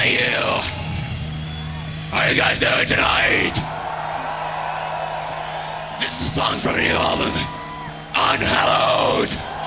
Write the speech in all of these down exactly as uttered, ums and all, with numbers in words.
to you. How are you guys doing tonight? This is a song from the new album, Unhallowed.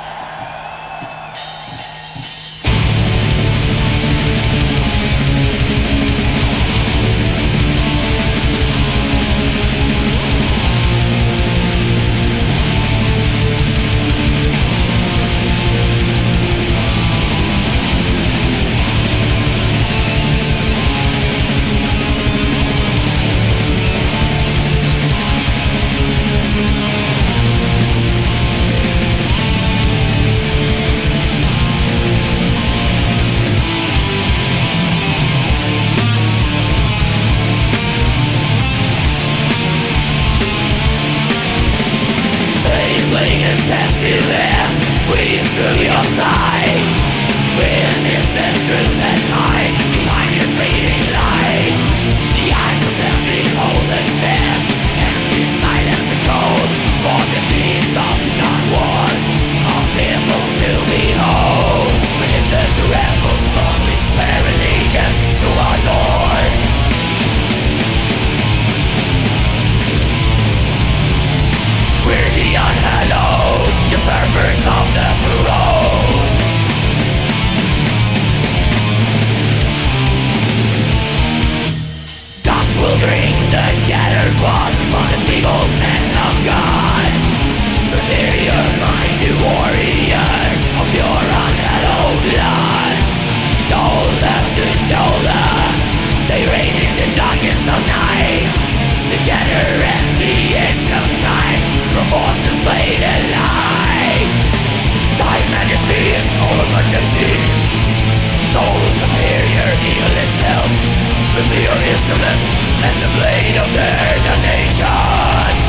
Through your side, when it's the truth at night, behind your fading light, the eyes of them behold the stairs, empty silence and cold, for the deeds of done wars, of people to behold. With the rebel souls we swear allegiance to our Lord. We're the unhallowed, usurpers of the throne. Dust will bring the gathered walls upon the feeble men of God. Superior mighty warrior of your unhallowed blood. Shoulder to shoulder, they reign in the darkest of nights. Together at the edge of time, revolt to slay the light. Thy majesty, all of majesty, soul superior, evil itself, with your instruments and the blade of their damnation.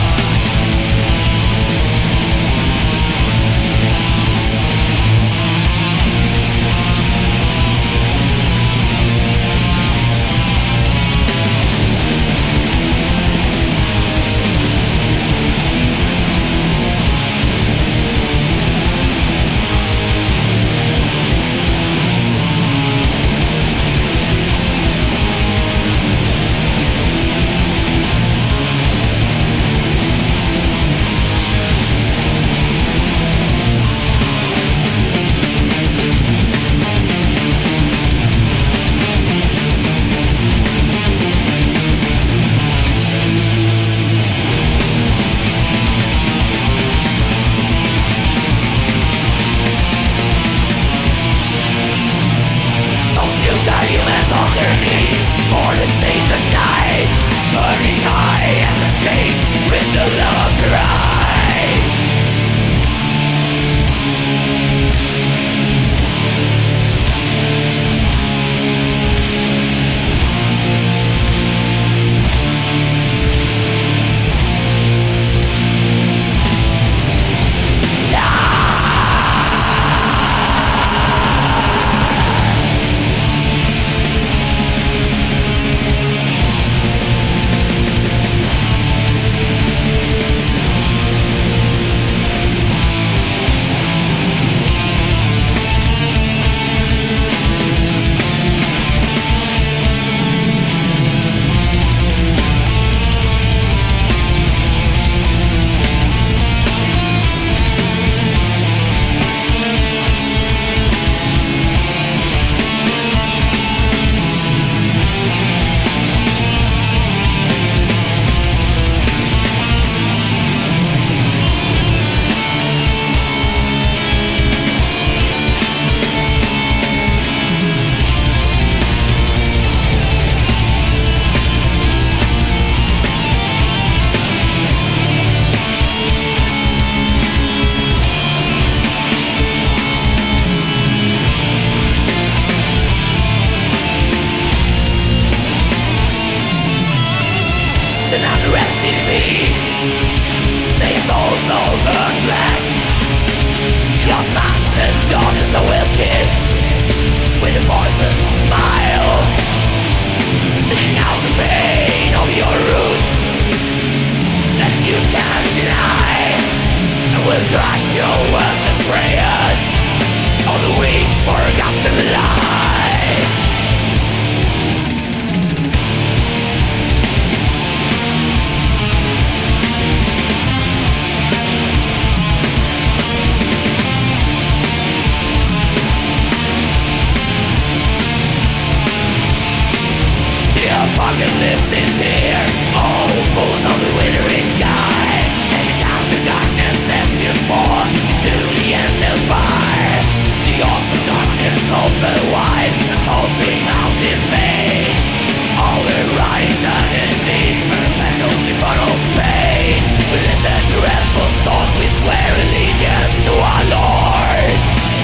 apocalypse is here. Oh, fools of the withering sky, hanging out the darkness as you fall to the endless fire. The awesome darkness open wide, the souls scream out in vain. All the right eternity, perpetually full of pain. We lift the dreadful souls, we swear allegiance to our Lord.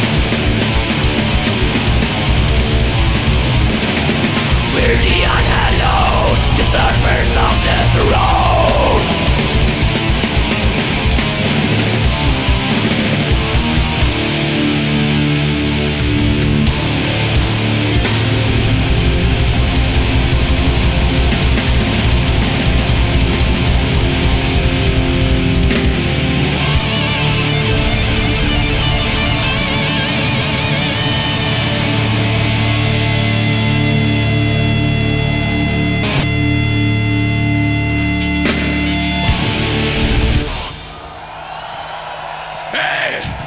We're the unhallowed, usurpers of the throne. Hey!